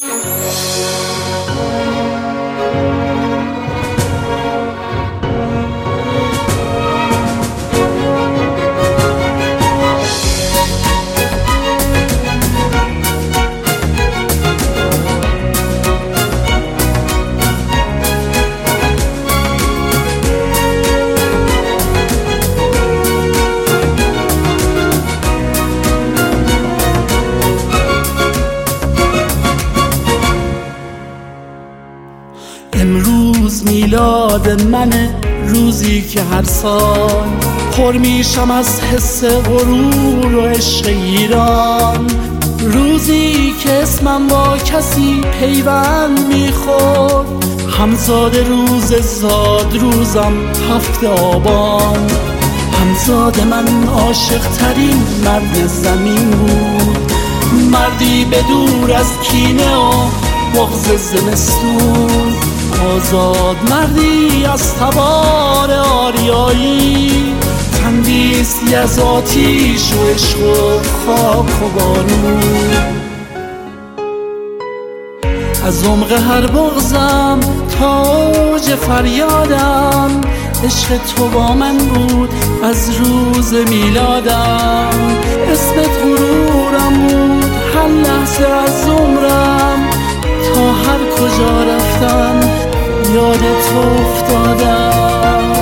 امروز میلاد منه، روزی که هر سال پر میشم از حس غرور و عشق ایران، روزی که اسمم با کسی پیوند میخورد، همزاد روز زاد روزم 7 آبان. همزاد من عاشق ترین مرد زمین بود، مردی به دور از کینه و بغض زمستون، آزاد مردی از تبار آریایی، تندیسی از آتیش و عشق و خاک و بارون. از عمق هر بغضم تا اوج فریادم، عشق تو با من بود از روز میلادم، اسمت غرورم بود هر لحظه از عمرم، تا هر کجا رفتم یاد تو افتادم.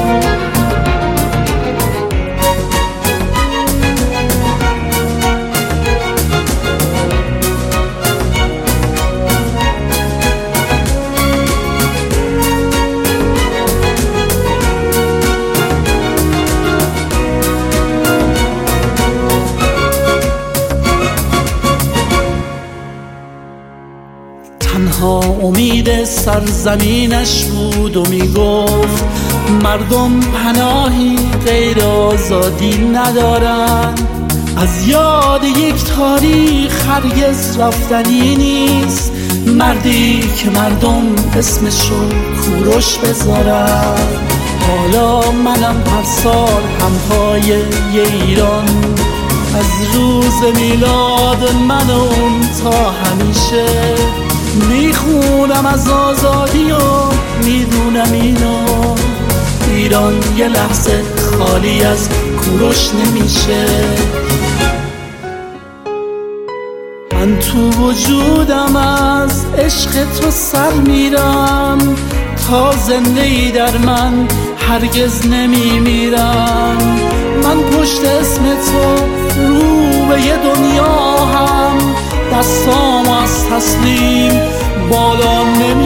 تنها امید سرزمینش بود و میگفت مردم پناهی غیر آزادی ندارن، از یاد یک تاریخ هرگز رفتنی نیست، مردی که مردم اسمشو کوروش بذارن. حالا منم هر سال همپای ایران، از روز میلاد من و اون تا همیشه میخونم از آزادی و میدونم اینو، ایران یه لحظه خالی از کوروش نمیشه. من تو وجودم از عشق تو سر میرم، تا زنده ای در من هرگز نمیمیرم. من پشت اسم تو رو به یه دنیا هم، دستام از تسلیم بالا نمیرم.